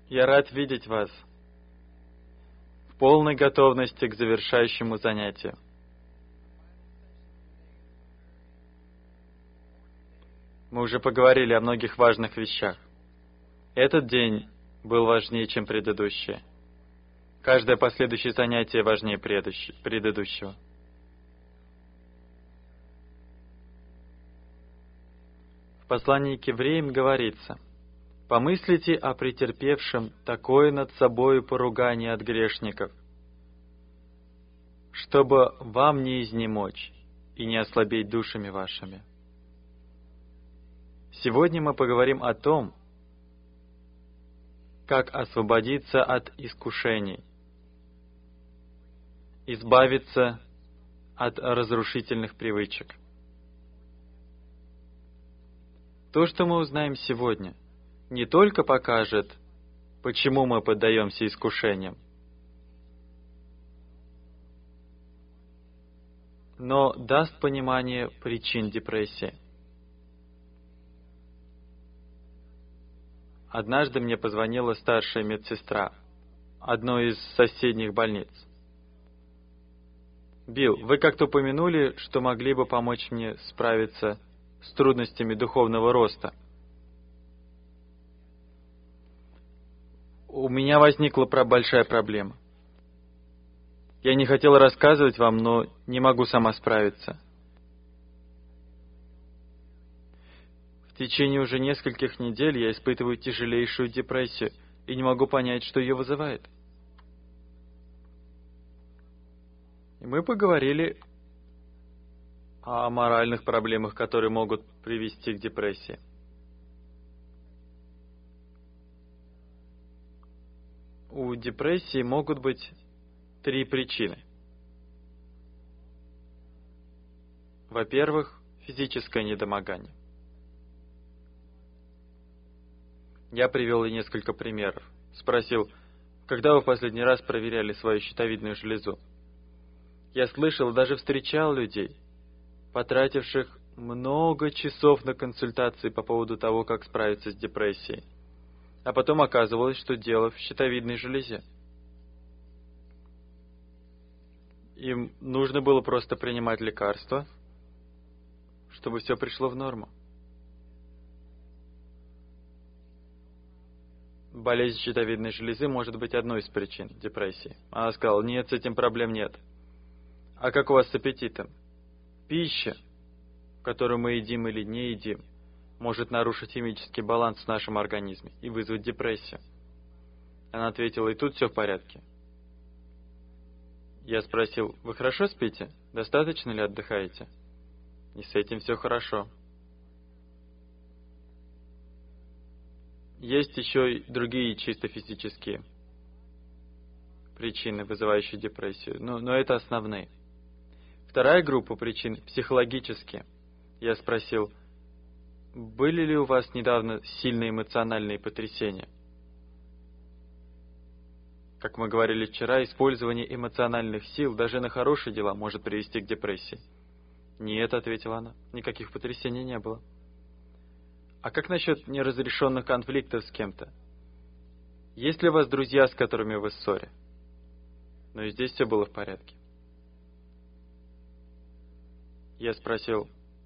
Я рад видеть вас в полной готовности к завершающему занятию. Мы уже поговорили о многих важных вещах. Этот день был важнее, чем предыдущие. Каждое последующее занятие важнее предыдущего. В послании к евреям говорится: «Помыслите о претерпевшем такое над собою поругание от грешников, чтобы вам не изнемочь и не ослабеть душами вашими». Сегодня мы поговорим о том, как освободиться от искушений, избавиться от разрушительных привычек. То, что мы узнаем сегодня, не только покажет, почему мы поддаемся искушениям, но даст понимание причин депрессии. Однажды мне позвонила старшая медсестра одной из соседних больниц. «Билл, вы как-то упомянули, что могли бы помочь мне справиться с трудностями духовного роста. У меня возникла большая проблема. Я не хотела рассказывать вам, но не могу сама справиться. В течение уже нескольких недель я испытываю тяжелейшую депрессию и не могу понять, что ее вызывает». И мы поговорили о моральных проблемах, которые могут привести к депрессии. У депрессии могут быть 3 причины. Во-первых, физическое недомогание. Я привел ей несколько примеров. Спросил: когда вы в последний раз проверяли свою щитовидную железу? Я слышал, даже встречал людей, потративших много часов на консультации по поводу того, как справиться с депрессией. А потом оказывалось, что дело в щитовидной железе. Им нужно было просто принимать лекарства, чтобы все пришло в норму. Болезнь щитовидной железы может быть одной из причин депрессии. Она сказала: нет, с этим проблем нет. А как у вас с аппетитом? Пища, которую мы едим или не едим, может нарушить химический баланс в нашем организме и вызвать депрессию. Она ответила: и тут все в порядке. Я спросил: вы хорошо спите? Достаточно ли отдыхаете? И с этим все хорошо. Есть еще и другие чисто физические причины, вызывающие депрессию, но это основные. Вторая группа причин психологические. Я спросил: были ли у вас недавно сильные эмоциональные потрясения? Как мы говорили вчера, использование эмоциональных сил даже на хорошие дела может привести к депрессии. Нет, ответила она, никаких потрясений не было. А как насчет неразрешенных конфликтов с кем-то? Есть ли у вас друзья, с которыми вы в ссоре? Но и здесь все было в порядке. Я спросил: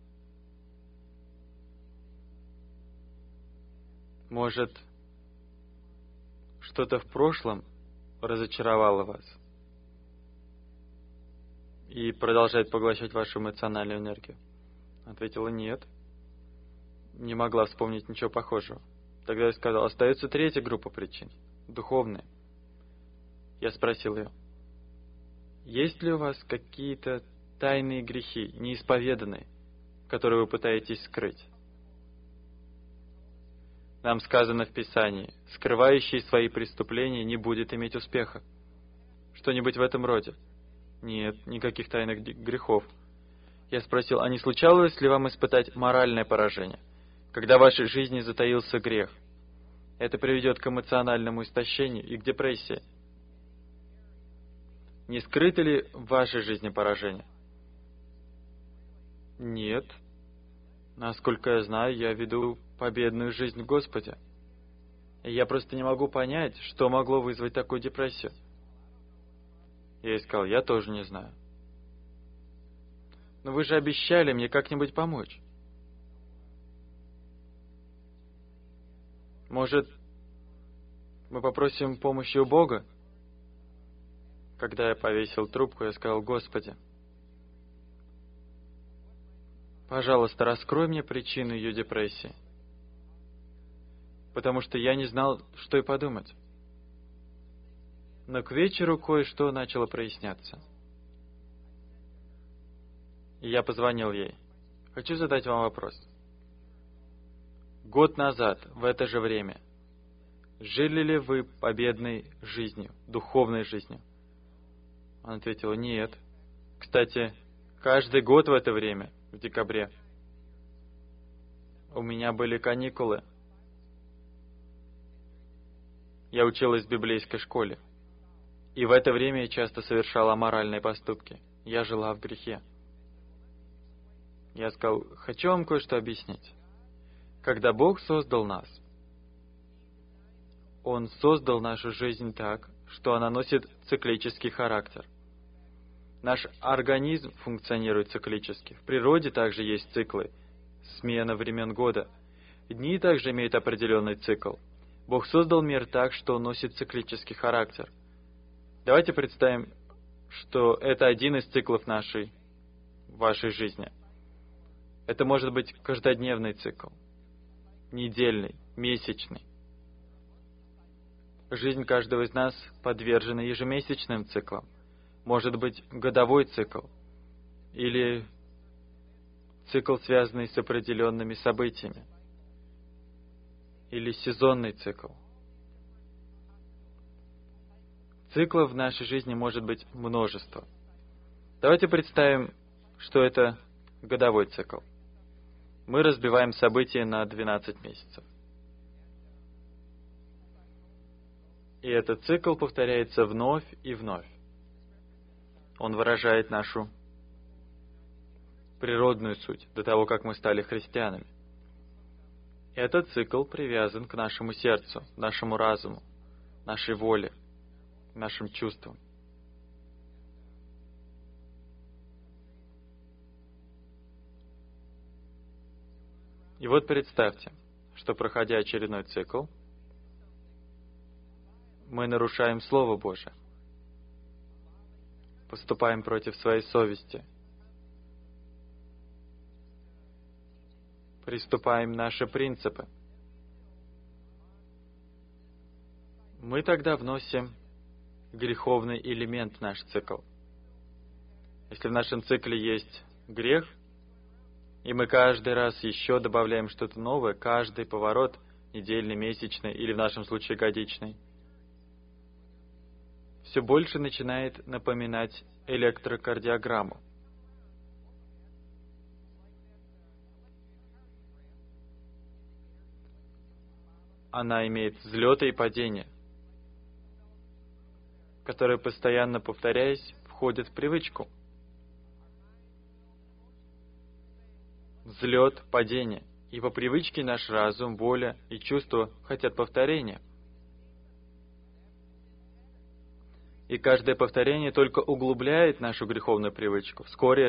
может, что-то в прошлом разочаровало вас и продолжает поглощать вашу эмоциональную энергию? Ответила: нет. Не могла вспомнить ничего похожего. Тогда я сказал: остается третья группа причин, духовная. Я спросил ее: есть ли у вас какие-то тайные грехи, неисповеданные, которые вы пытаетесь скрыть? Нам сказано в Писании: скрывающий свои преступления не будет иметь успеха. Что-нибудь в этом роде? Нет, никаких тайных грехов. Я спросил: а не случалось ли вам испытать моральное поражение, когда в вашей жизни затаился грех? Это приведет к эмоциональному истощению и к депрессии. Не скрыто ли в вашей жизни поражение? Нет. Насколько я знаю, я веду победную жизнь в Господе. И я просто не могу понять, что могло вызвать такую депрессию. Я ей сказал: я тоже не знаю. Но вы же обещали мне как-нибудь помочь. Может, мы попросим помощи у Бога? Когда я повесил трубку, я сказал: Господи, пожалуйста, раскрой мне причину ее депрессии. Потому что я не знал, что и подумать. Но к вечеру кое-что начало проясняться. И я позвонил ей. Хочу задать вам вопрос. Год назад, в это же время, жили ли вы победной жизнью, духовной жизнью? Она ответила: нет. Кстати, каждый год в это время, в декабре, у меня были каникулы. Я училась в библейской школе. И в это время я часто совершала аморальные поступки. Я жила в грехе. Я сказал: хочу вам кое-что объяснить. Когда Бог создал нас, Он создал нашу жизнь так, что она носит циклический характер. Наш организм функционирует циклически. В природе также есть циклы. Смена времен года. Дни также имеют определенный цикл. Бог создал мир так, что он носит циклический характер. Давайте представим, что это один из циклов вашей жизни. Это может быть каждодневный цикл, недельный, месячный. Жизнь каждого из нас подвержена ежемесячным циклам. Может быть годовой цикл или цикл, связанный с определенными событиями, или сезонный цикл. Циклов в нашей жизни может быть множество. Давайте представим, что это годовой цикл. Мы разбиваем события на 12 месяцев. И этот цикл повторяется вновь и вновь. Он выражает нашу природную суть до того, как мы стали христианами. Этот цикл привязан к нашему сердцу, нашему разуму, нашей воле, нашим чувствам. И вот представьте, что, проходя очередной цикл, мы нарушаем Слово Божие, поступаем против своей совести, приступаем наши принципы. Мы тогда вносим греховный элемент в наш цикл. Если в нашем цикле есть грех, и мы каждый раз еще добавляем что-то новое, каждый поворот, недельный, месячный или в нашем случае годичный, все больше начинает напоминать электрокардиограмму. Она имеет взлеты и падения, которые, постоянно повторяясь, входят в привычку. Взлет, падение. И по привычке наш разум, воля и чувства хотят повторения. И каждое повторение только углубляет нашу греховную привычку. Вскоре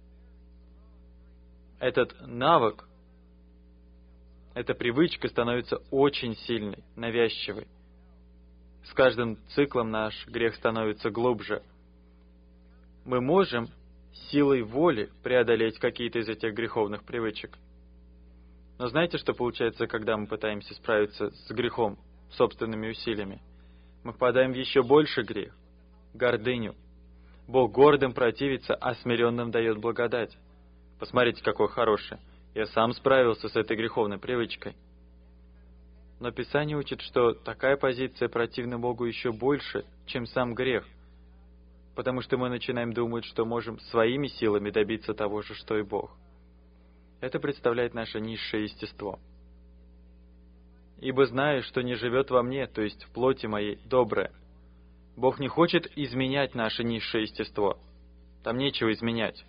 этот навык, эта привычка становится очень сильной, навязчивой. С каждым циклом наш грех становится глубже. Мы можем силой воли преодолеть какие-то из этих греховных привычек. Но знаете, что получается, когда мы пытаемся справиться с грехом собственными усилиями? Мы впадаем в еще больше грех, гордыню. Бог гордым противится, а смиренным дает благодать. Посмотрите, какой хороший. Я сам справился с этой греховной привычкой. Но Писание учит, что такая позиция противна Богу еще больше, чем сам грех. Потому что мы начинаем думать, что можем своими силами добиться того же, что и Бог. Это представляет наше низшее естество. «Ибо знаю, что не живет во мне, то есть в плоти моей, доброе». Бог не хочет изменять наше низшее естество. Там нечего изменять.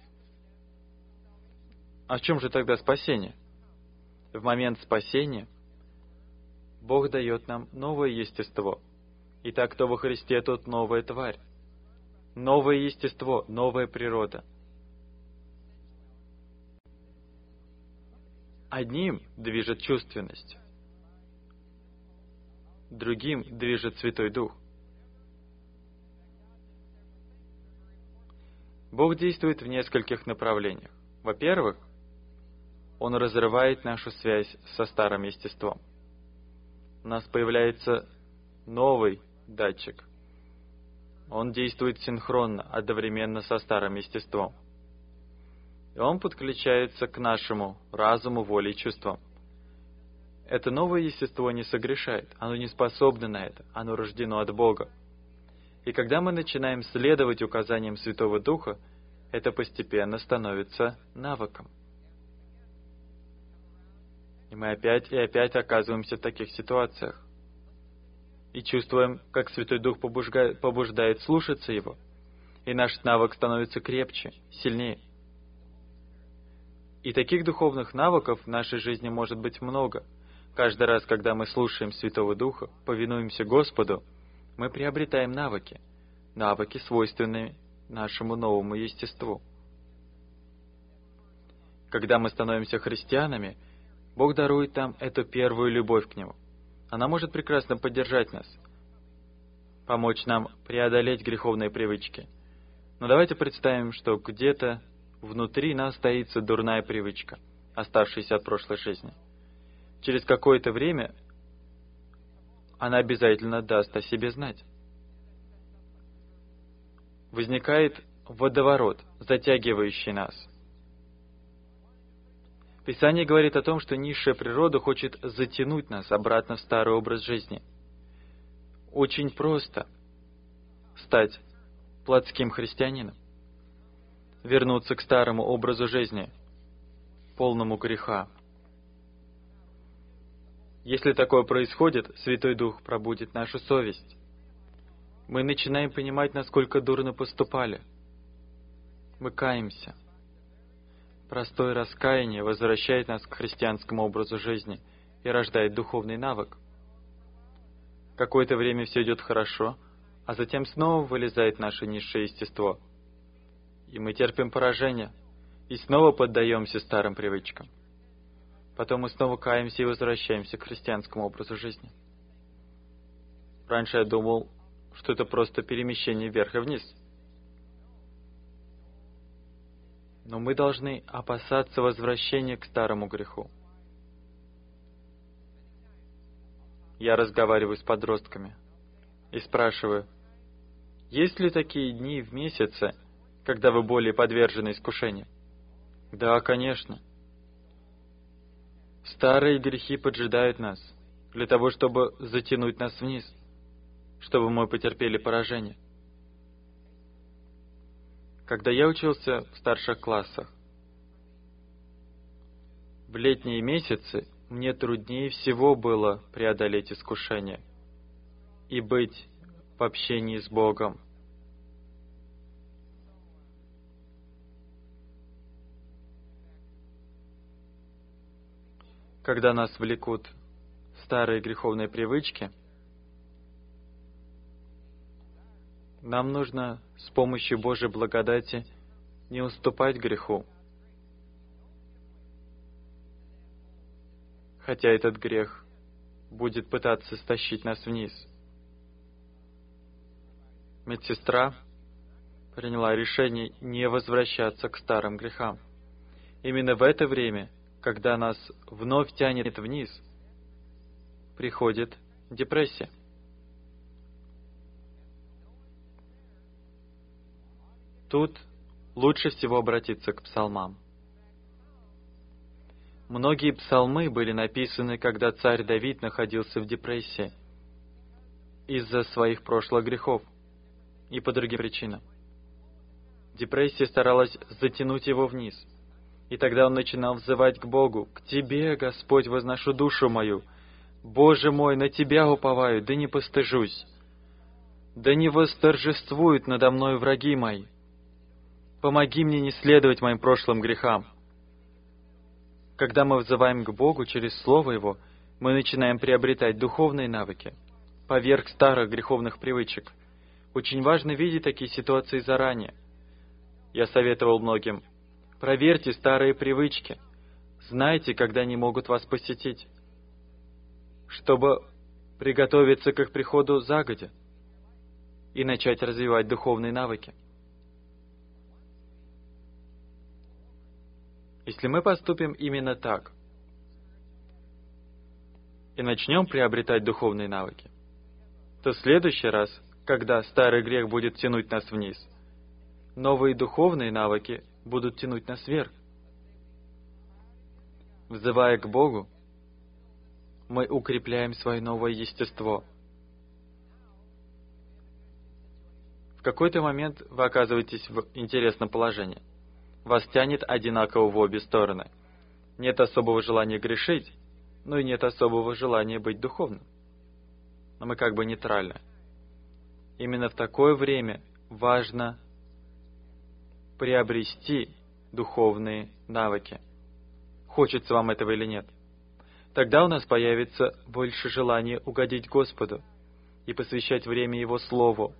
А в чем же тогда спасение? В момент спасения Бог дает нам новое естество. Итак, кто во Христе, тот новая тварь. Новое естество, новая природа. Одним движет чувственность, другим движет Святой Дух. Бог действует в нескольких направлениях. Во-первых, Он разрывает нашу связь со старым естеством. У нас появляется новый датчик. Он действует синхронно, одновременно со старым естеством. И он подключается к нашему разуму, воле и чувствам. Это новое естество не согрешает, оно не способно на это, оно рождено от Бога. И когда мы начинаем следовать указаниям Святого Духа, это постепенно становится навыком. И мы опять и опять оказываемся в таких ситуациях. И чувствуем, как Святой Дух побуждает слушаться Его. И наш навык становится крепче, сильнее. И таких духовных навыков в нашей жизни может быть много. Каждый раз, когда мы слушаем Святого Духа, повинуемся Господу, мы приобретаем навыки. Навыки, свойственные нашему новому естеству. Когда мы становимся христианами, Бог дарует нам эту первую любовь к Нему. Она может прекрасно поддержать нас, помочь нам преодолеть греховные привычки. Но давайте представим, что где-то внутри нас таится дурная привычка, оставшаяся от прошлой жизни. Через какое-то время она обязательно даст о себе знать. Возникает водоворот, затягивающий нас. Писание говорит о том, что низшая природа хочет затянуть нас обратно в старый образ жизни. Очень просто стать плотским христианином, вернуться к старому образу жизни, полному греха. Если такое происходит, Святой Дух пробудит нашу совесть. Мы начинаем понимать, насколько дурно поступали. Мы каемся. Простое раскаяние возвращает нас к христианскому образу жизни и рождает духовный навык. Какое-то время все идет хорошо, а затем снова вылезает наше низшее естество. И мы терпим поражение, и снова поддаемся старым привычкам. Потом мы снова каемся и возвращаемся к христианскому образу жизни. Раньше я думал, что это просто перемещение вверх и вниз. Но мы должны опасаться возвращения к старому греху. Я разговариваю с подростками и спрашиваю, есть ли такие дни в месяце, когда вы более подвержены искушению? Да, конечно. Старые грехи поджидают нас для того, чтобы затянуть нас вниз, чтобы мы потерпели поражение. Когда я учился в старших классах, в летние месяцы мне труднее всего было преодолеть искушение и быть в общении с Богом. Когда нас влекут старые греховные привычки, нам нужно с помощью Божьей благодати не уступать греху. Хотя этот грех будет пытаться стащить нас вниз. Медсестра приняла решение не возвращаться к старым грехам. Именно в это время, когда нас вновь тянет вниз, приходит депрессия. Тут лучше всего обратиться к псалмам. Многие псалмы были написаны, когда царь Давид находился в депрессии из-за своих прошлых грехов и по другим причинам. Депрессия старалась затянуть его вниз, и тогда он начинал взывать к Богу: «К Тебе, Господь, возношу душу мою. Боже мой, на Тебя уповаю, да не постыжусь. Да не восторжествуют надо мной враги мои. Помоги мне не следовать моим прошлым грехам». Когда мы взываем к Богу через Слово Его, мы начинаем приобретать духовные навыки поверх старых греховных привычек. Очень важно видеть такие ситуации заранее. Я советовал многим: проверьте старые привычки, знайте, когда они могут вас посетить, чтобы приготовиться к их приходу загодя и начать развивать духовные навыки. Если мы поступим именно так и начнем приобретать духовные навыки, то в следующий раз, когда старый грех будет тянуть нас вниз, новые духовные навыки будут тянуть нас вверх. Взывая к Богу, мы укрепляем свое новое естество. В какой-то момент вы оказываетесь в интересном положении. Вас тянет одинаково в обе стороны. Нет особого желания грешить, но и нет особого желания быть духовным. Но мы как бы нейтральны. Именно в такое время важно приобрести духовные навыки. Хочется вам этого или нет. Тогда у нас появится больше желания угодить Господу и посвящать время Его Слову,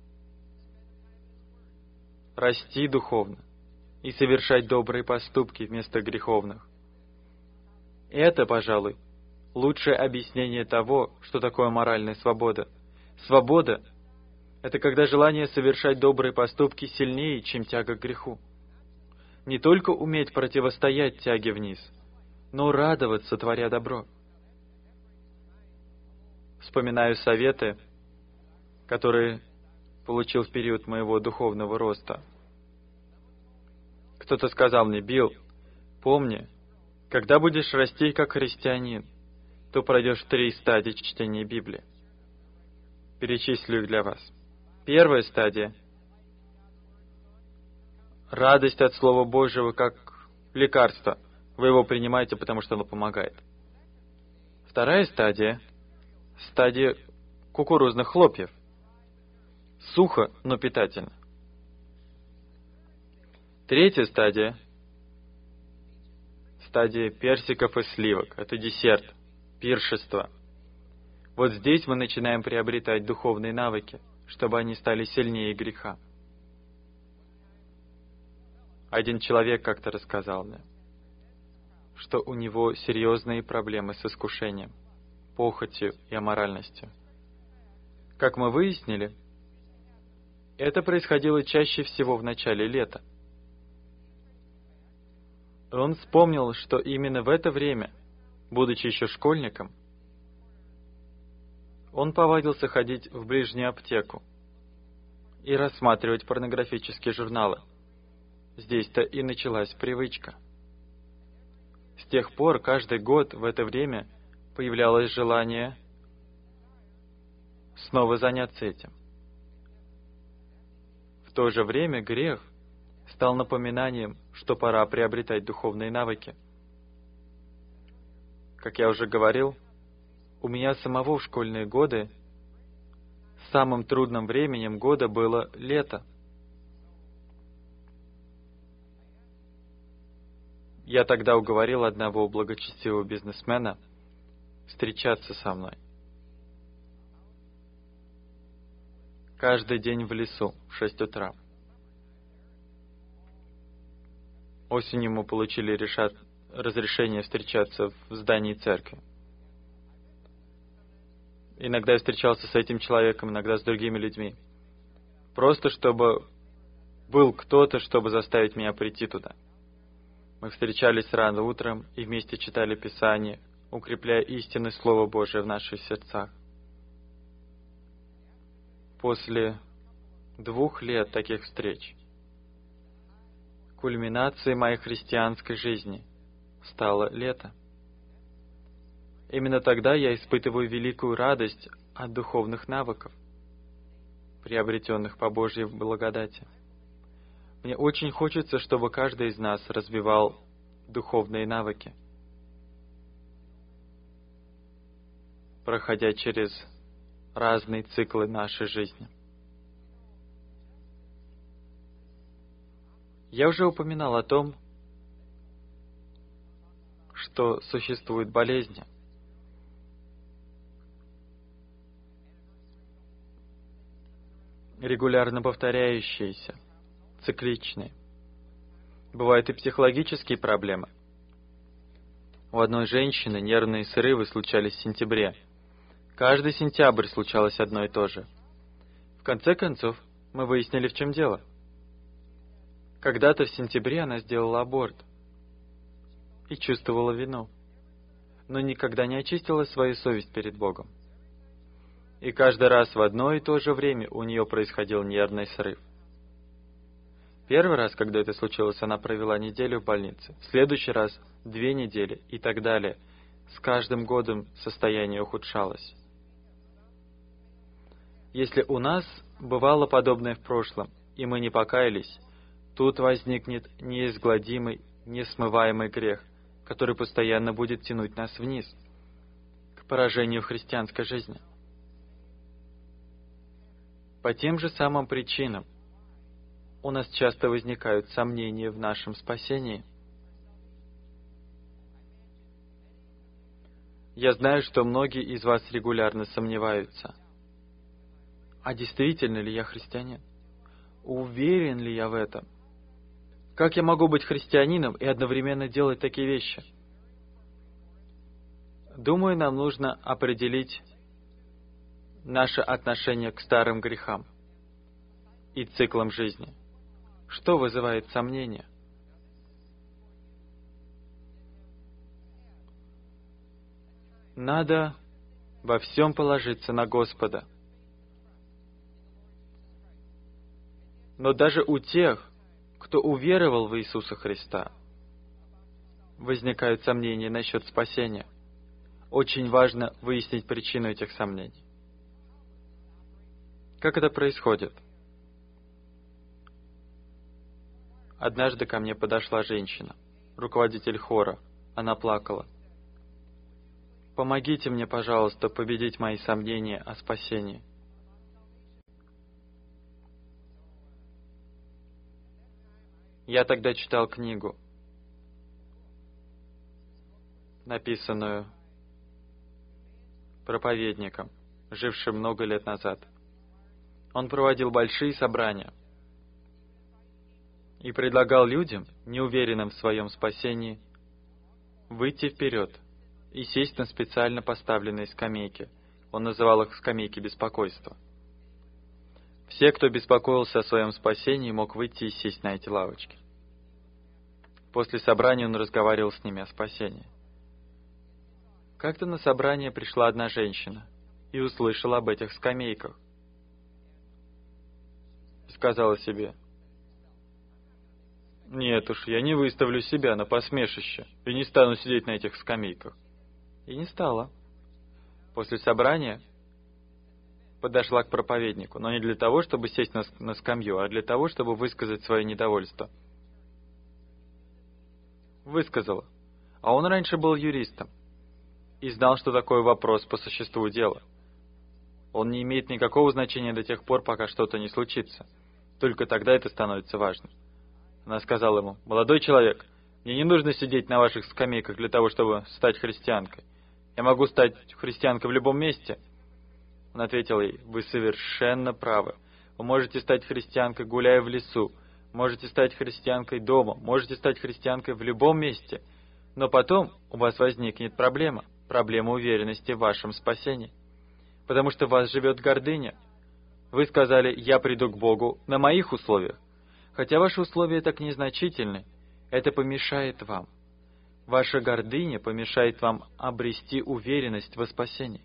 расти духовно и совершать добрые поступки вместо греховных. Это, пожалуй, лучшее объяснение того, что такое моральная свобода. Свобода — это когда желание совершать добрые поступки сильнее, чем тяга к греху. Не только уметь противостоять тяге вниз, но радоваться, творя добро. Вспоминаю советы, которые получил в период моего духовного роста. Кто-то сказал мне: Билл, помни, когда будешь расти как христианин, то пройдешь 3 стадии чтения Библии. Перечислю их для вас. Первая стадия — радость от Слова Божьего как лекарство. Вы его принимаете, потому что оно помогает. Вторая стадия — стадия кукурузных хлопьев. Сухо, но питательно. Третья стадия — стадия персиков и сливок. Это десерт, пиршество. Вот здесь мы начинаем приобретать духовные навыки, чтобы они стали сильнее греха. Один человек как-то рассказал мне, что у него серьезные проблемы с искушением, похотью и аморальностью. Как мы выяснили, это происходило чаще всего в начале лета. Он вспомнил, что именно в это время, будучи еще школьником, он повадился ходить в ближнюю аптеку и рассматривать порнографические журналы. Здесь-то и началась привычка. С тех пор каждый год в это время появлялось желание снова заняться этим. В то же время грех стал напоминанием, что пора приобретать духовные навыки. Как я уже говорил, у меня самого в школьные годы самым трудным временем года было лето. Я тогда уговорил одного благочестивого бизнесмена встречаться со мной. Каждый день в лесу в 6 утра. Осенью мы получили разрешение встречаться в здании церкви. Иногда я встречался с этим человеком, иногда с другими людьми. Просто чтобы был кто-то, чтобы заставить меня прийти туда. Мы встречались рано утром и вместе читали Писание, укрепляя истины Слова Божия в наших сердцах. После 2 лет таких встреч кульминацией моей христианской жизни стало лето. Именно тогда я испытываю великую радость от духовных навыков, приобретенных по Божьей благодати. Мне очень хочется, чтобы каждый из нас развивал духовные навыки, проходя через разные циклы нашей жизни. Я уже упоминал о том, что существуют болезни. регулярно повторяющиеся, цикличные. Бывают и психологические проблемы. У одной женщины нервные срывы случались в сентябре. Каждый сентябрь случалось одно и то же. В конце концов, мы выяснили, в чем дело. Когда-то в сентябре она сделала аборт и чувствовала вину, но никогда не очистила свою совесть перед Богом. И каждый раз в одно и то же время у нее происходил нервный срыв. Первый раз, когда это случилось, она провела неделю в больнице. В следующий раз 2 недели и так далее. С каждым годом состояние ухудшалось. Если у нас бывало подобное в прошлом, и мы не покаялись, тут возникнет неизгладимый, несмываемый грех, который постоянно будет тянуть нас вниз, к поражению христианской жизни. По тем же самым причинам у нас часто возникают сомнения в нашем спасении. Я знаю, что многие из вас регулярно сомневаются. А действительно ли я христианин? Уверен ли я в этом? Как я могу быть христианином и одновременно делать такие вещи? Думаю, нам нужно определить наше отношение к старым грехам и циклам жизни. Что вызывает сомнения? Надо во всем положиться на Господа. Но даже у тех, кто уверовал в Иисуса Христа, возникают сомнения насчет спасения. Очень важно выяснить причину этих сомнений. Как это происходит? Однажды ко мне подошла женщина, руководитель хора. Она плакала. «Помогите мне, пожалуйста, победить мои сомнения о спасении». Я тогда читал книгу, написанную проповедником, жившим много лет назад. Он проводил большие собрания и предлагал людям, неуверенным в своем спасении, выйти вперед и сесть на специально поставленные скамейки. Он называл их скамейки беспокойства. Все, кто беспокоился о своем спасении, мог выйти и сесть на эти лавочки. После собрания он разговаривал с ними о спасении. Как-то на собрание пришла одна женщина и услышала об этих скамейках. И сказала себе: «Нет уж, я не выставлю себя на посмешище и не стану сидеть на этих скамейках». И не стала. После собрания подошла к проповеднику, но не для того, чтобы сесть на скамью, а для того, чтобы высказать свое недовольство. Высказала. А он раньше был юристом и знал, что такое вопрос по существу дела. Он не имеет никакого значения до тех пор, пока что-то не случится. Только тогда это становится важным. Она сказала ему: «Молодой человек, мне не нужно сидеть на ваших скамейках для того, чтобы стать христианкой. Я могу стать христианкой в любом месте». Он ответил ей: «Вы совершенно правы. Вы можете стать христианкой, гуляя в лесу, можете стать христианкой дома, можете стать христианкой в любом месте. Но потом у вас возникнет проблема уверенности в вашем спасении. Потому что в вас живет гордыня. Вы сказали: я приду к Богу на моих условиях. Хотя ваши условия так незначительны, это помешает вам. Ваша гордыня помешает вам обрести уверенность во спасении».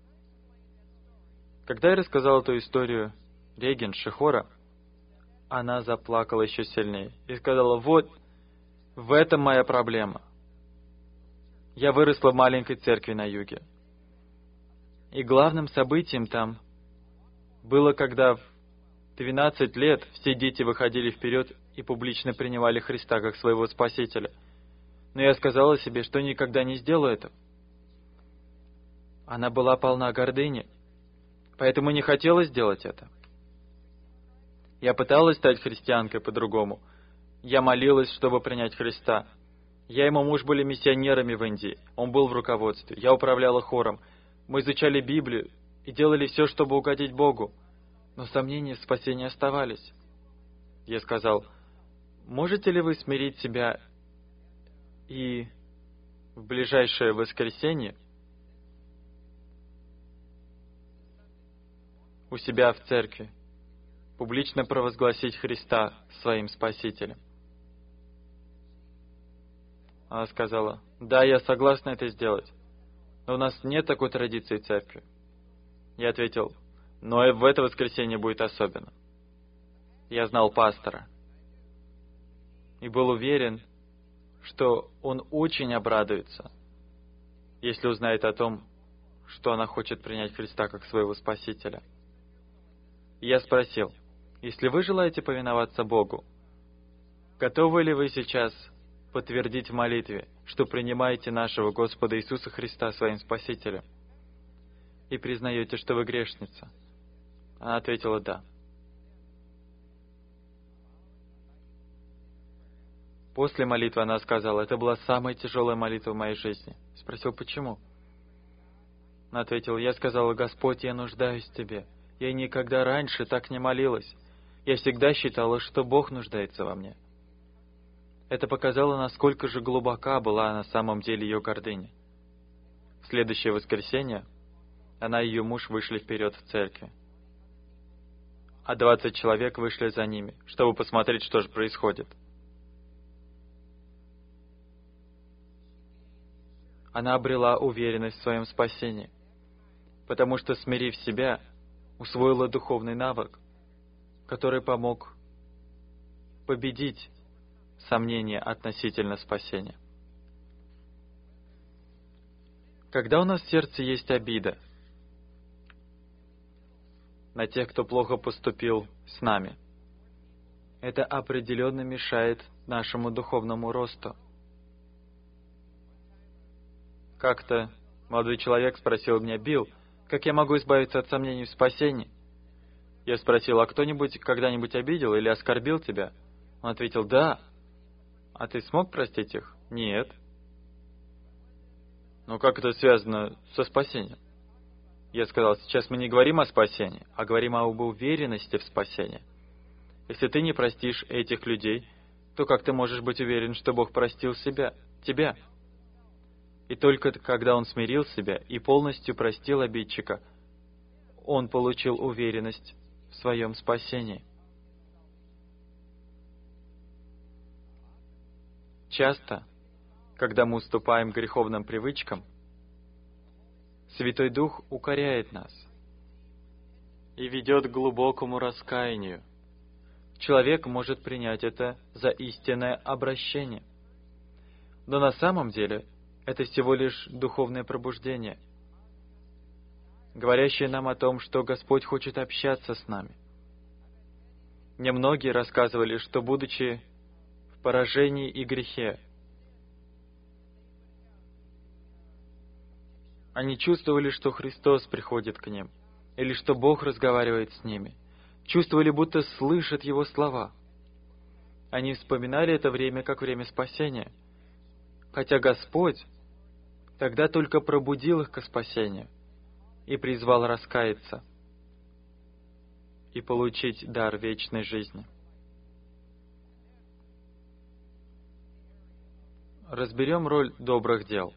Когда я рассказал эту историю регентше хора, она заплакала еще сильнее и сказала: «Вот, в этом моя проблема. Я выросла в маленькой церкви на юге. И главным событием там было, когда в 12 лет все дети выходили вперед и публично принимали Христа как своего Спасителя. Но я сказала себе, что никогда не сделаю этого». Она была полна гордыни, поэтому не хотела сделать это. Я пыталась стать христианкой по-другому. Я молилась, чтобы принять Христа. Я и мой муж были миссионерами в Индии. Он был в руководстве. Я управляла хором. Мы изучали Библию и делали все, чтобы угодить Богу. Но сомнения в спасении оставались. Я сказал: можете ли вы смирить себя и в ближайшее воскресенье у себя в церкви публично провозгласить Христа своим Спасителем? Она сказала: да, я согласна это сделать, но у нас нет такой традиции в церкви. Я ответил: но и в это воскресенье будет особенно. Я знал пастора и был уверен, что он очень обрадуется, если узнает о том, что она хочет принять Христа как своего Спасителя. И я спросил: если вы желаете повиноваться Богу, готовы ли вы сейчас подтвердить в молитве, что принимаете нашего Господа Иисуса Христа своим Спасителем и признаете, что вы грешница? Она ответила: да. После молитвы она сказала: это была самая тяжелая молитва в моей жизни. Спросил: почему? Она ответила: я сказала: Господь, я нуждаюсь в Тебе. Я никогда раньше так не молилась. Я всегда считала, что Бог нуждается во мне. Это показало, насколько же глубока была на самом деле ее гордыня. В следующее воскресенье она и ее муж вышли вперед в церкви, а 20 человек вышли за ними, чтобы посмотреть, что же происходит. Она обрела уверенность в своем спасении, потому что, смирив себя, усвоила духовный навык, который помог победить сомнения относительно спасения. Когда у нас в сердце есть обида на тех, кто плохо поступил с нами, это определенно мешает нашему духовному росту. Как-то молодой человек спросил меня: Билл, как я могу избавиться от сомнений в спасении? Я спросил: а кто-нибудь когда-нибудь обидел или оскорбил тебя? Он ответил: да. А ты смог простить их? Нет. Но как это связано со спасением? Я сказал: сейчас мы не говорим о спасении, а говорим об уверенности в спасении. Если ты не простишь этих людей, то как ты можешь быть уверен, что Бог простил тебя? И только когда он смирил себя и полностью простил обидчика, он получил уверенность в своем спасении. Часто, когда мы уступаем греховным привычкам, Святой Дух укоряет нас и ведет к глубокому раскаянию. Человек может принять это за истинное обращение. Но на самом деле это всего лишь духовное пробуждение, говорящее нам о том, что Господь хочет общаться с нами. Мне многие рассказывали, что, будучи в поражении и грехе, они чувствовали, что Христос приходит к ним, или что Бог разговаривает с ними, чувствовали, будто слышат Его слова. Они вспоминали это время как время спасения, хотя Господь тогда только пробудил их к спасению и призвал раскаяться и получить дар вечной жизни. Разберем роль добрых дел.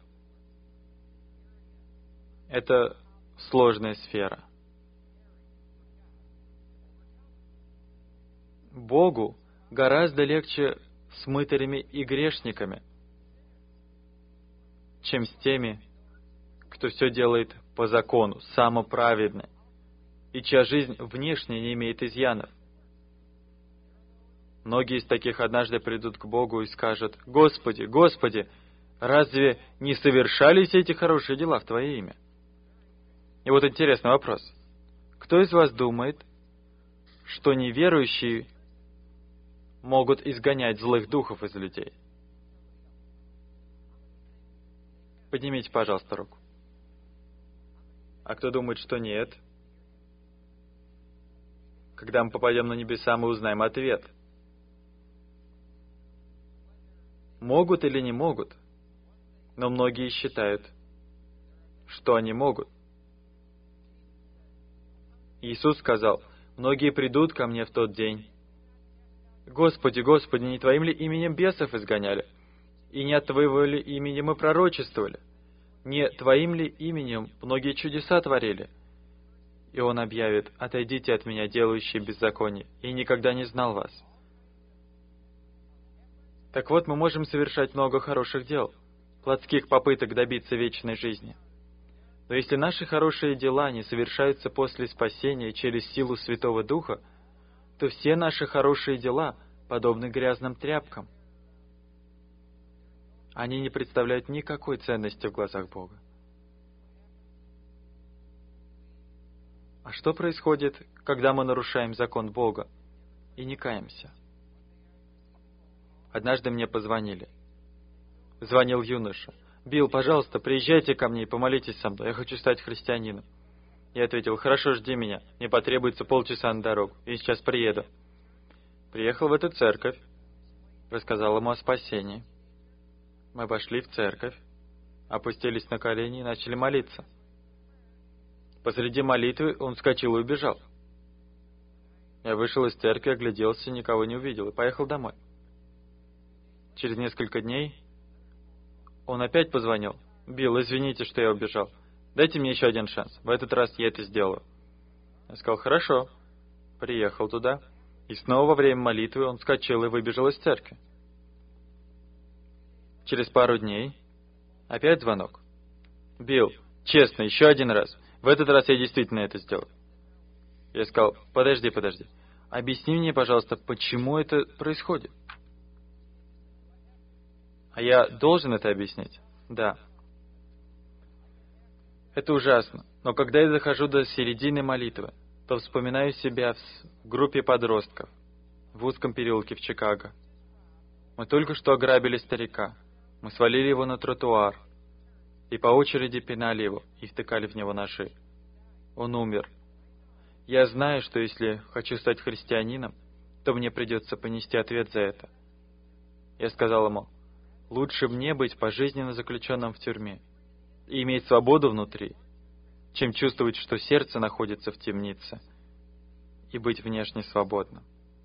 Это сложная сфера. Богу гораздо легче с мытарями и грешниками, чем с теми, кто все делает по закону, самоправедно, и чья жизнь внешне не имеет изъянов. Многие из таких однажды придут к Богу и скажут: «Господи, Господи, разве не совершались эти хорошие дела в Твое имя?» И вот интересный вопрос. Кто из вас думает, что неверующие могут изгонять злых духов из людей? Поднимите, пожалуйста, руку. А кто думает, что нет? Когда мы попадем на небеса, мы узнаем ответ. Могут или не могут? Но многие считают, что они могут. Иисус сказал: Многие придут ко мне в тот день. Господи, Господи, не Твоим ли именем бесов изгоняли? И не от Твоего ли имени мы пророчествовали? Не Твоим ли именем многие чудеса творили? И он объявит: отойдите от меня, делающие беззаконие, и никогда не знал вас. Так вот, мы можем совершать много хороших дел, плотских попыток добиться вечной жизни. Но если наши хорошие дела не совершаются после спасения через силу Святого Духа, то все наши хорошие дела подобны грязным тряпкам. Они не представляют никакой ценности в глазах Бога. А что происходит, когда мы нарушаем закон Бога и не каемся? Однажды мне позвонили. Звонил юноша. «Билл, пожалуйста, приезжайте ко мне и помолитесь со мной. Я хочу стать христианином». Я ответил: «Хорошо, жди меня. Мне потребуется полчаса на дорогу. И сейчас приеду». Приехал в эту церковь. Рассказал ему о спасении. Мы пошли в церковь, опустились на колени и начали молиться. Посреди молитвы он вскочил и убежал. Я вышел из церкви, огляделся, никого не увидел и поехал домой. Через несколько дней он опять позвонил. «Билл, извините, что я убежал. Дайте мне еще один шанс. В этот раз я это сделаю». Я сказал: «Хорошо». Приехал туда, и снова во время молитвы он вскочил и выбежал из церкви. Через пару дней опять звонок. «Билл, честно, еще один раз. В этот раз я действительно это сделал». Я сказал: подожди. Объясни мне, пожалуйста, почему это происходит?» «А я должен это объяснить?» «Да». Это ужасно, но когда я дохожу до середины молитвы, то вспоминаю себя в группе подростков в узком переулке в Чикаго. Мы только что ограбили старика. Мы свалили его на тротуар и по очереди пинали его и втыкали в него ножи. Он умер. Я знаю, что если хочу стать христианином, то мне придется понести ответ за это. Я сказал ему: лучше мне быть пожизненно заключенным в тюрьме и иметь свободу внутри, чем чувствовать, что сердце находится в темнице, и быть внешне свободным.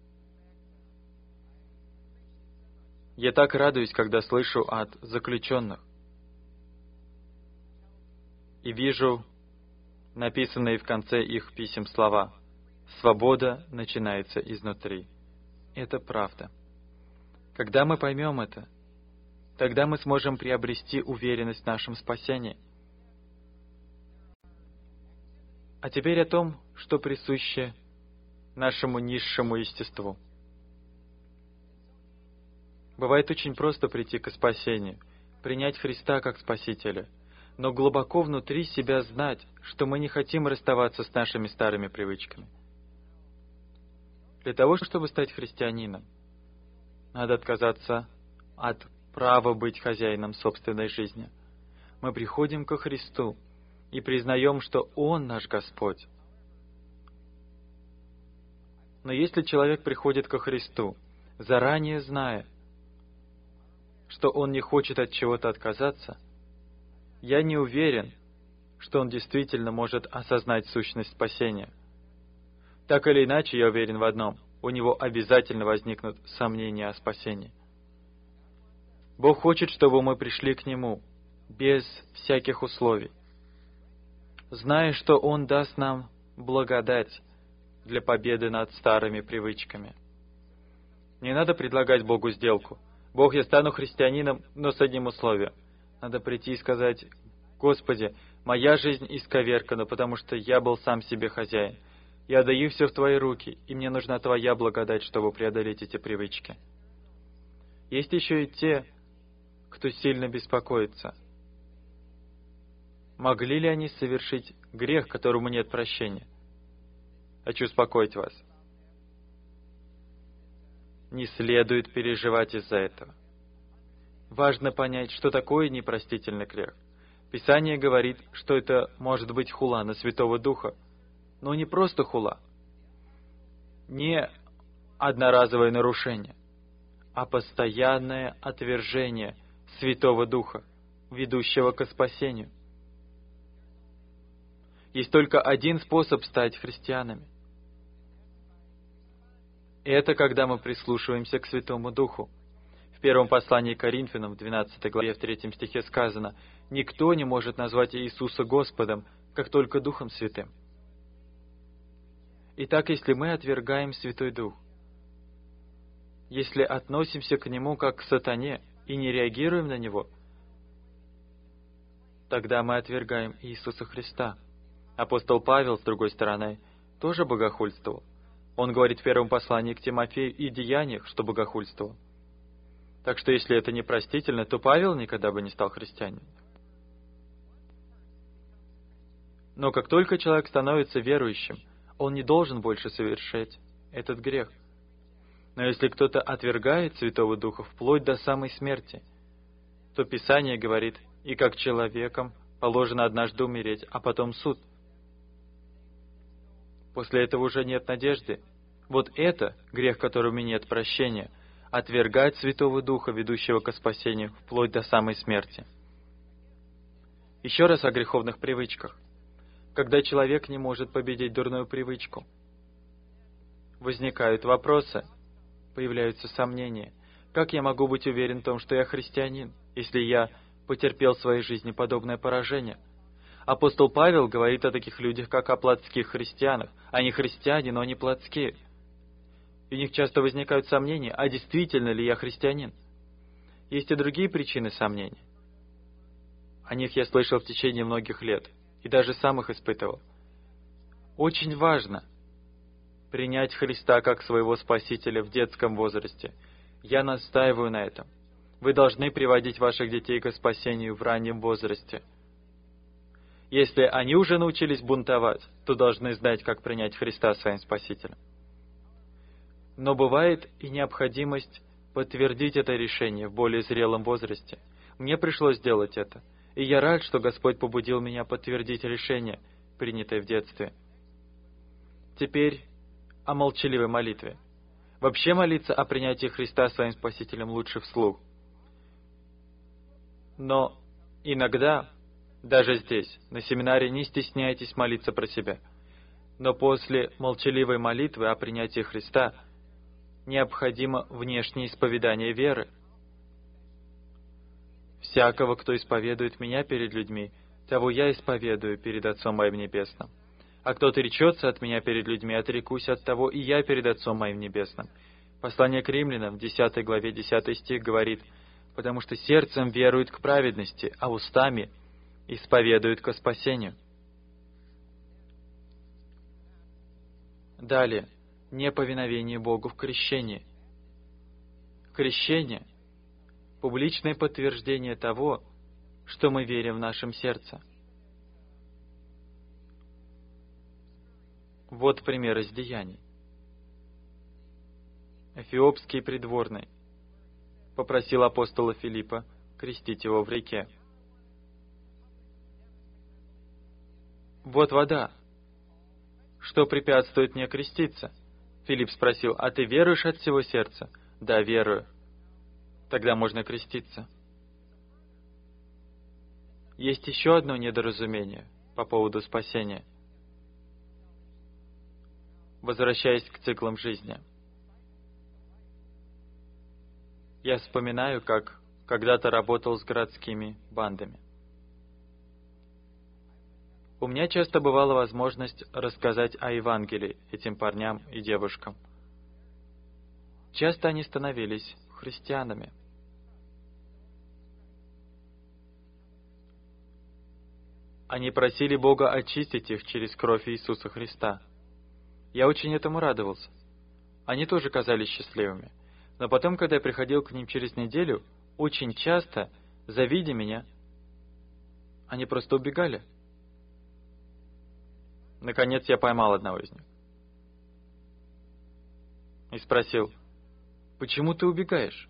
Я так радуюсь, когда слышу от заключенных и вижу написанные в конце их писем слова: «Свобода начинается изнутри». Это правда. Когда мы поймем это, тогда мы сможем приобрести уверенность в нашем спасении. А теперь о том, что присуще нашему низшему естеству. Бывает очень просто прийти к спасению, принять Христа как Спасителя, но глубоко внутри себя знать, что мы не хотим расставаться с нашими старыми привычками. Для того, чтобы стать христианином, надо отказаться от права быть хозяином собственной жизни. Мы приходим ко Христу и признаем, что Он наш Господь. Но если человек приходит ко Христу, заранее зная, что он не хочет от чего-то отказаться, я не уверен, что он действительно может осознать сущность спасения. Так или иначе, я уверен в одном: у него обязательно возникнут сомнения о спасении. Бог хочет, чтобы мы пришли к Нему без всяких условий, зная, что Он даст нам благодать для победы над старыми привычками. Не надо предлагать Богу сделку: «Бог, я стану христианином, но с одним условием». Надо прийти и сказать: «Господи, моя жизнь исковеркана, потому что я был сам себе хозяин. Я отдаю все в Твои руки, и мне нужна Твоя благодать, чтобы преодолеть эти привычки». Есть еще и те, кто сильно беспокоится. Могли ли они совершить грех, которому нет прощения? Хочу успокоить вас. Не следует переживать из-за этого. Важно понять, что такое непростительный грех. Писание говорит, что это может быть хула на Святого Духа, но не просто хула, не одноразовое нарушение, а постоянное отвержение Святого Духа, ведущего к спасению. Есть только один способ стать христианами. Это когда мы прислушиваемся к Святому Духу. В первом послании к Коринфянам, в 12 главе, в 3 стихе сказано: «Никто не может назвать Иисуса Господом, как только Духом Святым». Итак, если мы отвергаем Святой Дух, если относимся к Нему как к сатане и не реагируем на Него, тогда мы отвергаем Иисуса Христа. Апостол Павел, с другой стороны, тоже богохульствовал. Он говорит в первом послании к Тимофею и Деяниях, что богохульствовал. Так что если это непростительно, то Павел никогда бы не стал христианином. Но как только человек становится верующим, он не должен больше совершать этот грех. Но если кто-то отвергает Святого Духа вплоть до самой смерти, то Писание говорит: «И как человеком положено однажды умереть, а потом суд». После этого уже нет надежды. Вот это грех, которому нет прощения, отвергать Святого Духа, ведущего ко спасению, вплоть до самой смерти. Еще раз о греховных привычках. Когда человек не может победить дурную привычку, возникают вопросы, появляются сомнения. Как я могу быть уверен в том, что я христианин, если я потерпел в своей жизни подобное поражение? Апостол Павел говорит о таких людях, как о плотских христианах. Они христиане, но они плотские. И у них часто возникают сомнения, а действительно ли я христианин? Есть и другие причины сомнений. О них я слышал в течение многих лет, и даже сам их испытывал. Очень важно принять Христа как своего Спасителя в детском возрасте. Я настаиваю на этом. Вы должны приводить ваших детей к спасению в раннем возрасте. Если они уже научились бунтовать, то должны знать, как принять Христа своим Спасителем. Но бывает и необходимость подтвердить это решение в более зрелом возрасте. Мне пришлось сделать это, и я рад, что Господь побудил меня подтвердить решение, принятое в детстве. Теперь о молчаливой молитве. Вообще молиться о принятии Христа своим Спасителем лучше вслух. Но иногда, даже здесь, на семинаре, не стесняйтесь молиться про себя. Но после молчаливой молитвы о принятии Христа необходимо внешнее исповедание веры. «Всякого, кто исповедует Меня перед людьми, того я исповедую перед Отцом Моим Небесным. А кто отречется от Меня перед людьми, отрекусь от того и я перед Отцом Моим Небесным». Послание к Римлянам, в 10 главе, 10 стих говорит: «Потому что сердцем веруют к праведности, а устами исповедуют ко спасению». Далее, неповиновение Богу в крещении. Крещение — публичное подтверждение того, что мы верим в нашем сердце. Вот пример из Деяний. Эфиопский придворный попросил апостола Филиппа крестить его в реке. «Вот вода. Что препятствует мне креститься?» Филипп спросил: «А ты веруешь от всего сердца?» «Да, верую». «Тогда можно креститься». Есть еще одно недоразумение по поводу спасения. Возвращаясь к циклам жизни. Я вспоминаю, как когда-то работал с городскими бандами. У меня часто бывала возможность рассказать о Евангелии этим парням и девушкам. Часто они становились христианами. Они просили Бога очистить их через кровь Иисуса Христа. Я очень этому радовался. Они тоже казались счастливыми. Но потом, когда я приходил к ним через неделю, очень часто, завидя меня, они просто убегали. Наконец я поймал одного из них и спросил: «Почему ты убегаешь?»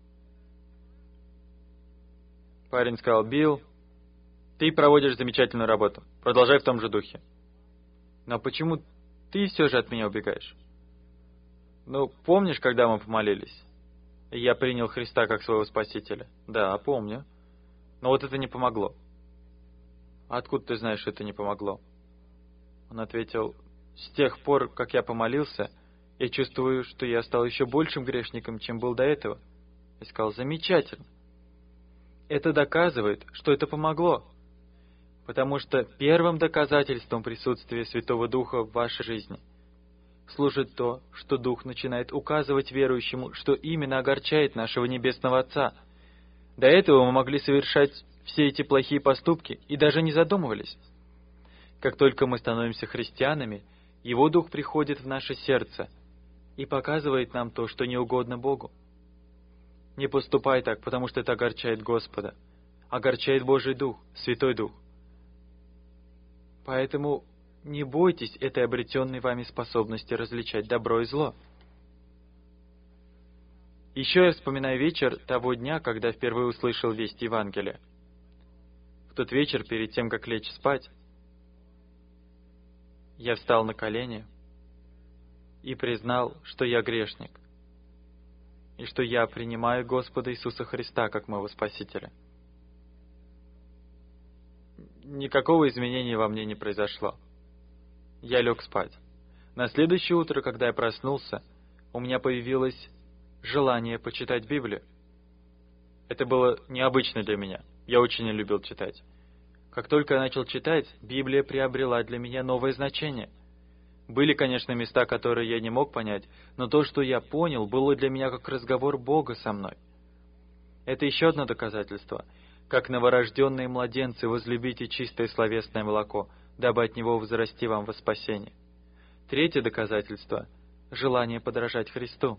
Парень сказал: «Билл, ты проводишь замечательную работу. Продолжай в том же духе. Но почему ты все же от меня убегаешь?» «Ну, помнишь, когда мы помолились, и я принял Христа как своего Спасителя?» «Да, помню. Но вот это не помогло». «А откуда ты знаешь, что это не помогло?» Он ответил: «С тех пор, как я помолился, Я чувствую, что я стал еще большим грешником, чем был до этого. Я сказал: замечательно. Это доказывает, что это помогло. Потому что первым доказательством присутствия Святого Духа в вашей жизни служит то, что Дух начинает указывать верующему, что именно огорчает нашего Небесного Отца. До этого мы могли совершать все эти плохие поступки и даже не задумывались. Как только мы становимся христианами, Его Дух приходит в наше сердце и показывает нам то, что не угодно Богу. Не поступай так, потому что это огорчает Господа. Огорчает Божий Дух, Святой Дух. Поэтому не бойтесь этой обретенной вами способности различать добро и зло. Еще я вспоминаю вечер того дня, когда впервые услышал весть Евангелия. В тот вечер, перед тем, как лечь спать, я встал на колени и признал, что я грешник, и что я принимаю Господа Иисуса Христа как моего Спасителя. Никакого изменения во мне не произошло. Я лег спать. На следующее утро, когда я проснулся, у меня появилось желание почитать Библию. Это было необычно для меня. Я очень любил читать. Как только я начал читать, Библия приобрела для меня новое значение. Были, конечно, места, которые я не мог понять, но то, что я понял, было для меня как разговор Бога со мной. Это еще одно доказательство. Как новорожденные младенцы, возлюбите чистое словесное молоко, дабы от него возрасти вам во спасение. Третье доказательство — желание подражать Христу.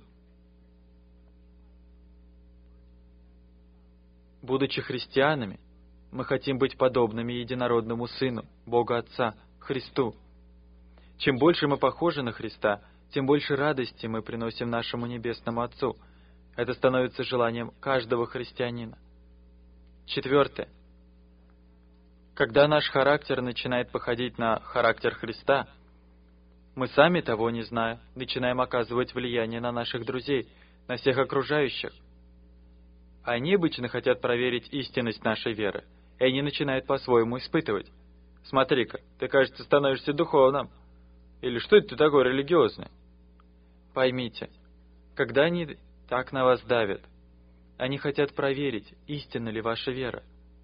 Будучи христианами, мы хотим быть подобными единородному Сыну, Бога Отца, Христу. Чем больше мы похожи на Христа, тем больше радости мы приносим нашему Небесному Отцу. Это становится желанием каждого христианина. Четвертое. Когда наш характер начинает походить на характер Христа, мы сами, того не зная, начинаем оказывать влияние на наших друзей, на всех окружающих. Они обычно хотят проверить истинность нашей веры, и они начинают по-своему испытывать. Смотри-ка, ты, кажется, становишься духовным. Или что это ты такой религиозный? Поймите, когда они так на вас давят, они хотят проверить, истинна ли ваша вера.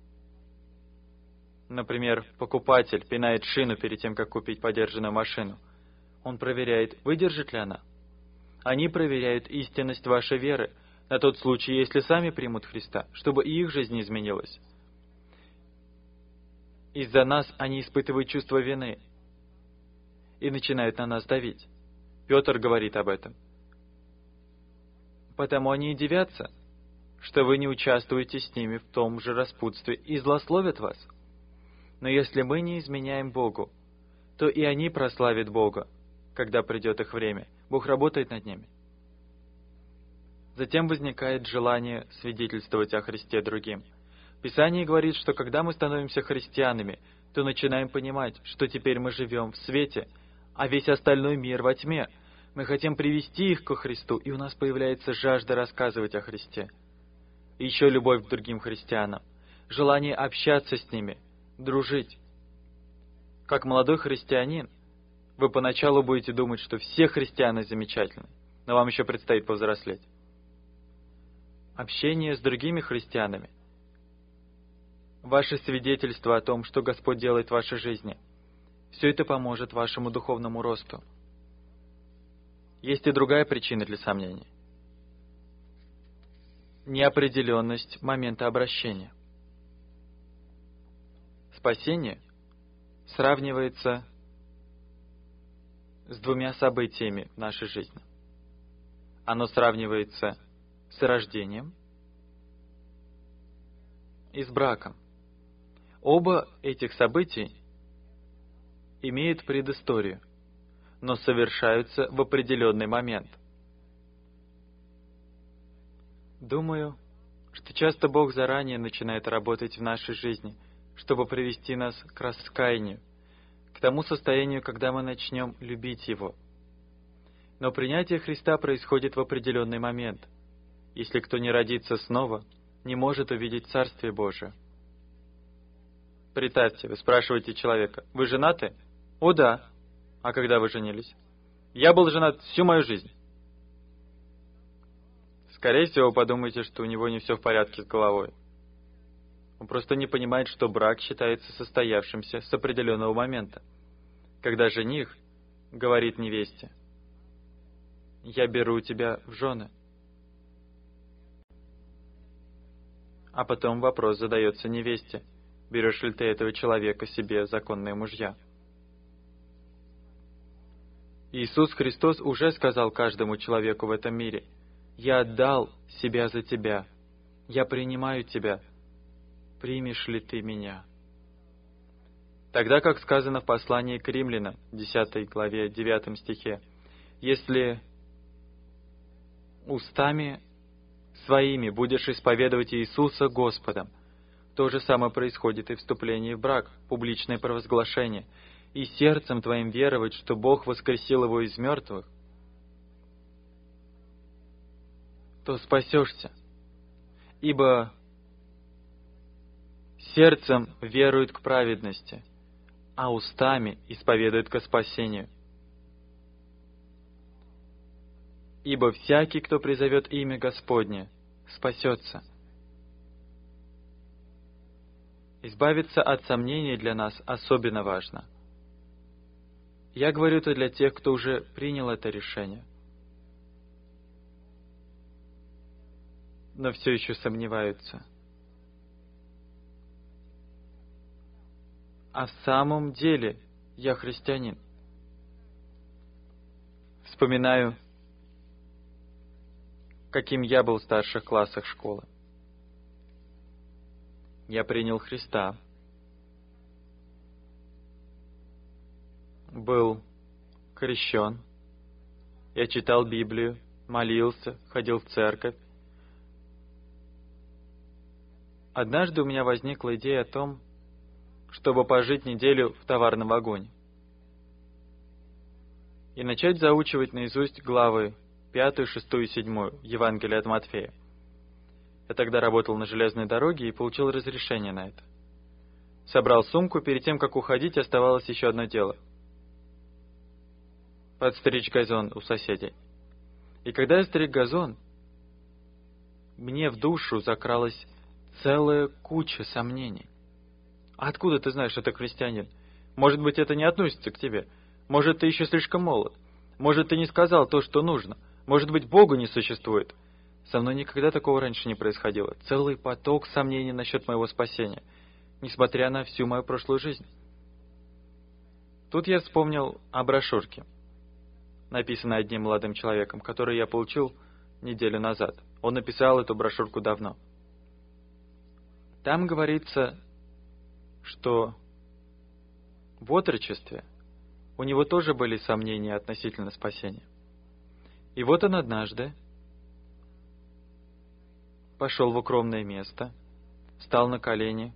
Например, покупатель пинает шину перед тем, как купить подержанную машину. Он проверяет, выдержит ли она. Они проверяют истинность вашей веры на тот случай, если сами примут Христа, чтобы и их жизнь изменилась. Из-за нас они испытывают чувство вины и начинают на нас давить. Петр говорит об этом. Потому они и дивятся, что вы не участвуете с ними в том же распутстве и злословят вас. Но если мы не изменяем Богу, то и они прославят Бога, когда придет их время. Бог работает над ними. Затем возникает желание свидетельствовать о Христе другим. Писание говорит, что когда мы становимся христианами, то начинаем понимать, что теперь мы живем в свете, а весь остальной мир во тьме. Мы хотим привести их ко Христу, и у нас появляется жажда рассказывать о Христе. И еще любовь к другим христианам, желание общаться с ними, дружить. Как молодой христианин, вы поначалу будете думать, что все христиане замечательны, но вам еще предстоит повзрослеть. Общение с другими христианами, ваше свидетельство о том, что Господь делает в вашей жизни, все это поможет вашему духовному росту. Есть и другая причина для сомнений. Неопределенность момента обращения. Спасение сравнивается с двумя событиями в нашей жизни. Оно сравнивается с рождением и с браком. Оба этих события имеют предысторию, но совершаются в определенный момент. Думаю, что часто Бог заранее начинает работать в нашей жизни, чтобы привести нас к раскаянию, к тому состоянию, когда мы начнем любить Его. Но принятие Христа происходит в определенный момент. Если кто не родится снова, не может увидеть Царствие Божие. Представьте, вы спрашиваете человека: «Вы женаты?» «О, да». «А когда вы женились?» Я был женат всю мою жизнь. Скорее всего, вы подумаете, что у него не все в порядке с головой. Он просто не понимает, что брак считается состоявшимся с определенного момента, когда жених говорит невесте: «Я беру тебя в жены». А потом вопрос задается невесте: берешь ли ты этого человека себе в законные мужья? Иисус Христос уже сказал каждому человеку в этом мире: «Я отдал себя за тебя, я принимаю тебя, примешь ли ты меня?» Тогда, как сказано в послании к Римлянам, 10 главе, 9 стихе, «Если устами своими будешь исповедовать Иисуса Господом», то же самое происходит и в вступлении в брак, публичное провозглашение, «и сердцем твоим веровать, что Бог воскресил его из мертвых, то спасешься. Ибо сердцем верует к праведности, а устами исповедует ко спасению. Ибо всякий, кто призовет имя Господне, спасется». Избавиться от сомнений для нас особенно важно. Я говорю это для тех, кто уже принял это решение, но все еще сомневаются. А в самом деле я христианин. Вспоминаю, каким я был в старших классах школы. Я принял Христа, был крещен, я читал Библию, молился, ходил в церковь. Однажды у меня возникла идея о том, чтобы пожить неделю в товарном вагоне и начать заучивать наизусть главы 5, 6 и 7 Евангелия от Матфея. Я тогда работал на железной дороге и получил разрешение на это. Собрал сумку, перед тем, как уходить, оставалось еще одно дело — подстричь газон у соседей. И когда я стриг газон, мне в душу закралась целая куча сомнений. А откуда ты знаешь, что ты христианин? Может быть, это не относится к тебе. Может, ты еще слишком молод. Может, ты не сказал то, что нужно. Может быть, Бога не существует. Со мной никогда такого раньше не происходило. Целый поток сомнений насчет моего спасения, несмотря на всю мою прошлую жизнь. Тут я вспомнил о брошюрке, написанной одним молодым человеком, которую я получил неделю назад. Он написал эту брошюрку давно. Там говорится, что в отрочестве у него тоже были сомнения относительно спасения. И вот он однажды пошел в укромное место, встал на колени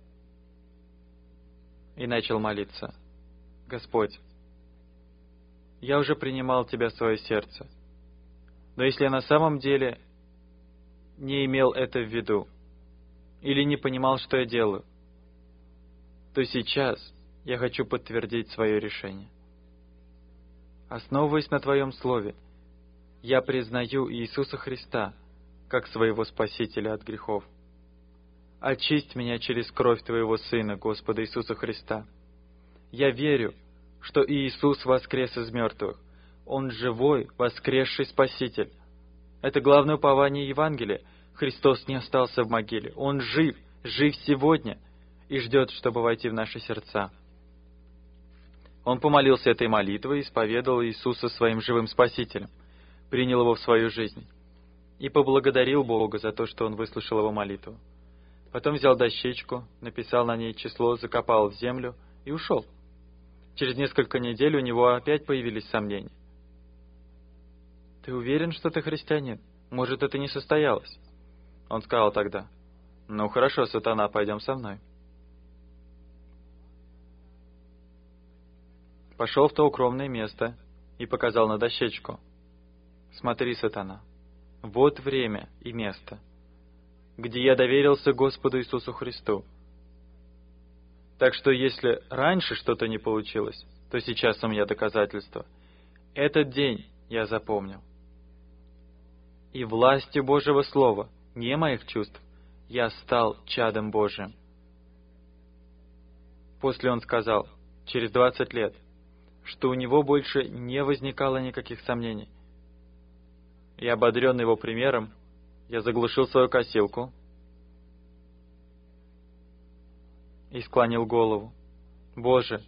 и начал молиться: «Господь, я уже принимал Тебя в свое сердце, но если я на самом деле не имел это в виду или не понимал, что я делаю, то сейчас я хочу подтвердить свое решение. Основываясь на Твоем Слове, я признаю Иисуса Христа как своего Спасителя от грехов. Очисть меня через кровь Твоего Сына, Господа Иисуса Христа. Я верю, что Иисус воскрес из мертвых. Он живой, воскресший Спаситель. Это главное упование Евангелия. Христос не остался в могиле. Он жив, жив сегодня и ждет, чтобы войти в наши сердца». Он помолился этой молитвой и исповедал Иисуса своим живым Спасителем, принял Его в свою жизнь и поблагодарил Бога за то, что Он выслушал его молитву. Потом взял дощечку, написал на ней число, закопал в землю и ушел. Через несколько недель у него опять появились сомнения. «Ты уверен, что ты христианин? Может, это не состоялось?» Он сказал тогда: «Ну хорошо, сатана, пойдем со мной». Пошел в то укромное место и показал на дощечку: «Смотри, сатана, вот время и место, где я доверился Господу Иисусу Христу. Так что если раньше что-то не получилось, то сейчас у меня доказательства. Этот день я запомнил. И властью Божьего Слова, не моих чувств, я стал чадом Божиим. После он сказал, через 20 лет, что у него больше не возникало никаких сомнений. И ободренный его примером, я заглушил свою косилку и склонил голову. Боже,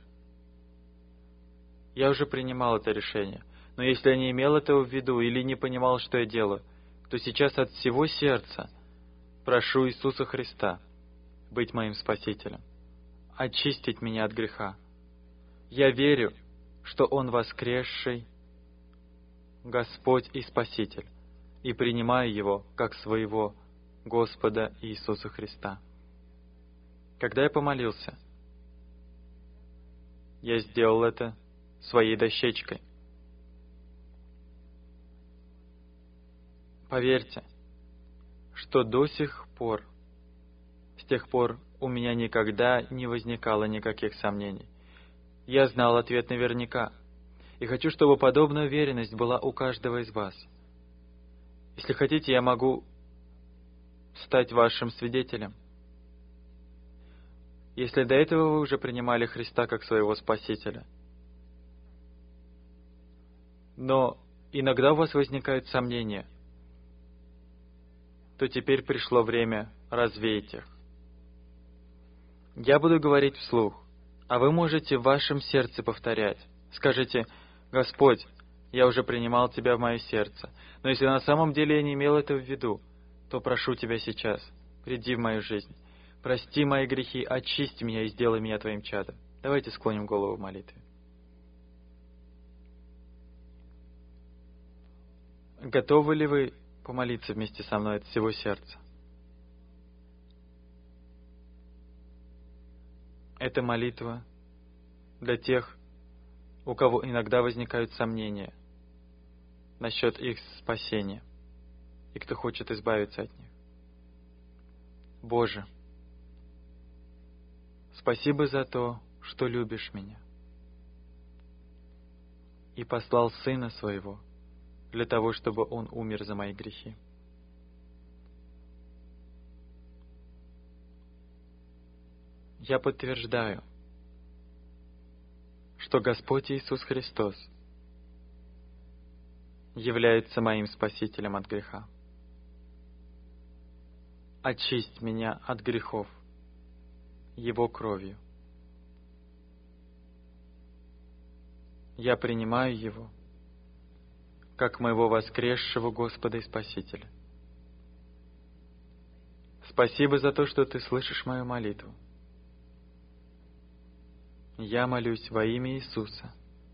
я уже принимал это решение, но если я не имел этого в виду или не понимал, что я делаю, то сейчас от всего сердца прошу Иисуса Христа быть моим Спасителем, очистить меня от греха. Я верю, что Он воскресший Господь и Спаситель, и принимаю Его как своего Господа Иисуса Христа. Когда я помолился, я сделал это своей дощечкой. Поверьте, что до сих пор, с тех пор у меня никогда не возникало никаких сомнений. Я знал ответ наверняка, и хочу, чтобы подобная уверенность была у каждого из вас. Если хотите, я могу стать вашим свидетелем. Если до этого вы уже принимали Христа как своего Спасителя, но иногда у вас возникают сомнения, то теперь пришло время развеять их. Я буду говорить вслух, а вы можете в вашем сердце повторять. Скажите: «Господь, я уже принимал Тебя в мое сердце, но если на самом деле я не имел этого в виду, то прошу Тебя сейчас, приди в мою жизнь, прости мои грехи, очисти меня и сделай меня Твоим чадом». Давайте склоним голову в молитве. Готовы ли вы помолиться вместе со мной от всего сердца? Это молитва для тех, у кого иногда возникают сомнения насчет их спасения, и кто хочет избавиться от них. Боже, спасибо за то, что любишь меня и послал Сына Своего для того, чтобы Он умер за мои грехи. Я подтверждаю, что Господь Иисус Христос является моим Спасителем от греха. Очисть меня от грехов Его кровью. Я принимаю Его как моего воскресшего Господа и Спасителя. Спасибо за то, что Ты слышишь мою молитву. Я молюсь во имя Иисуса.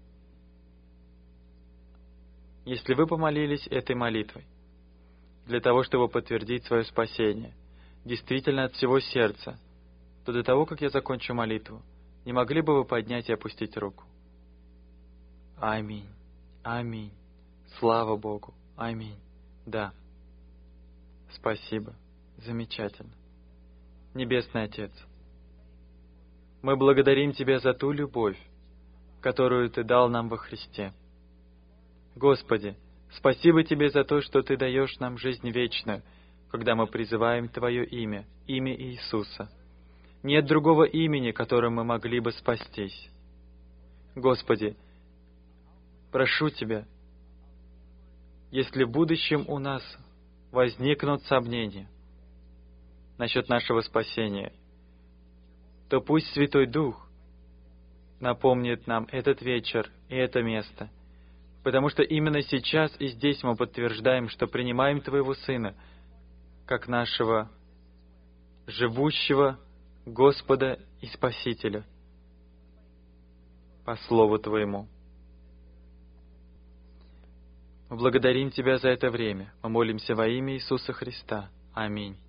Если вы помолились этой молитвой для того, чтобы подтвердить свое спасение, действительно от всего сердца, то до того, как я закончу молитву, не могли бы вы поднять и опустить руку? Аминь. Аминь. Слава Богу. Аминь. Да. Спасибо. Замечательно. Небесный Отец, мы благодарим Тебя за ту любовь, которую Ты дал нам во Христе. Господи, спасибо Тебе за то, что Ты даешь нам жизнь вечную, когда мы призываем Твое имя, имя Иисуса. Нет другого имени, которым мы могли бы спастись. Господи, прошу Тебя, если в будущем у нас возникнут сомнения насчет нашего спасения, то пусть Святой Дух напомнит нам этот вечер и это место, потому что именно сейчас и здесь мы подтверждаем, что принимаем Твоего Сына как нашего живущего Господа и Спасителя по Слову Твоему. Мы благодарим Тебя за это время. Мы молимся во имя Иисуса Христа. Аминь.